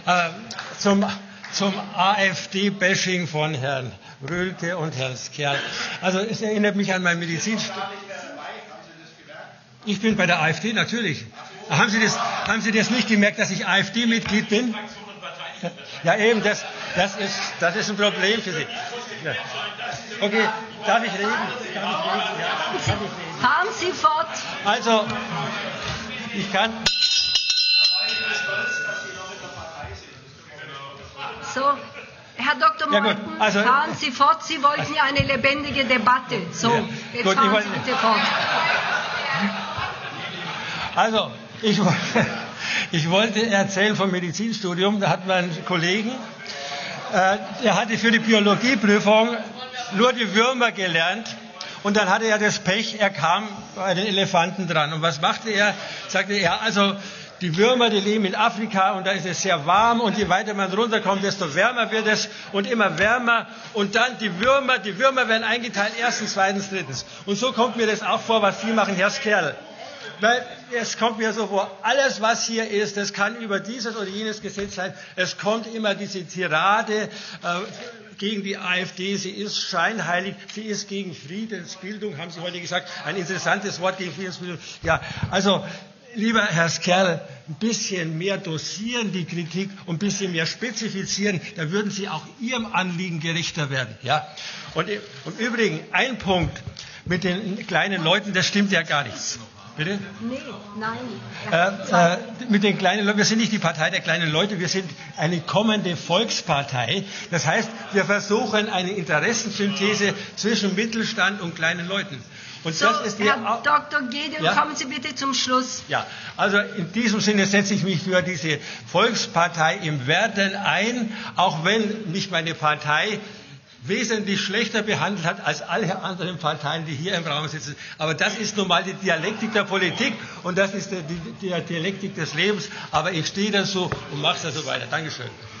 Zum AfD-Bashing von Herrn Röhlke und Herrn Skerl. Also es erinnert mich an mein Medizinstudium. Ich bin bei der AfD, natürlich. Haben Sie das nicht gemerkt, dass ich AfD-Mitglied bin? Ja, eben, das ist ein Problem für Sie. Ja. Okay, darf ich reden? Ja, fahren Sie fort. Also, ich kann... So, Herr Dr. Meuthen, ja, also, fahren Sie fort. Sie wollten ja eine lebendige Debatte. So, ja, jetzt gut, fahren Sie bitte fort. Also, ich wollte erzählen vom Medizinstudium. Da hat man einen Kollegen, der hatte für die Biologieprüfung nur die Würmer gelernt. Und dann hatte er das Pech, er kam bei den Elefanten dran. Und was machte er? Sagte er, also die Würmer, die leben in Afrika und da ist es sehr warm und je weiter man runterkommt, desto wärmer wird es und immer wärmer. Und dann die Würmer werden eingeteilt, erstens, zweitens, drittens. Und so kommt mir das auch vor, was Sie machen, Herr Skerl. Weil es kommt mir so vor, alles was hier ist, das kann über dieses oder jenes Gesetz sein. Es kommt immer diese Tirade gegen die AfD. Sie ist scheinheilig, sie ist gegen Friedensbildung, haben Sie heute gesagt. Ein interessantes Wort gegen Friedensbildung. Ja, also lieber Herr Skerl, ein bisschen mehr dosieren die Kritik und ein bisschen mehr spezifizieren, dann würden Sie auch Ihrem Anliegen gerechter werden. Ja? Und im Übrigen, ein Punkt mit den kleinen Leuten, das stimmt ja gar nicht. Bitte? Nee, nein. Mit den kleinen Leuten, wir sind nicht die Partei der kleinen Leute, wir sind eine kommende Volkspartei. Das heißt, wir versuchen eine Interessensynthese zwischen Mittelstand und kleinen Leuten. Und so, das ist Herr Dr. Gedeon, ja? Kommen Sie bitte zum Schluss. Ja, also in diesem Sinne setze ich mich für diese Volkspartei im Werden ein, auch wenn mich meine Partei wesentlich schlechter behandelt hat als alle anderen Parteien, die hier im Raum sitzen. Aber das ist nun mal die Dialektik der Politik und das ist die Dialektik des Lebens. Aber ich stehe dazu und mache es so weiter. Dankeschön.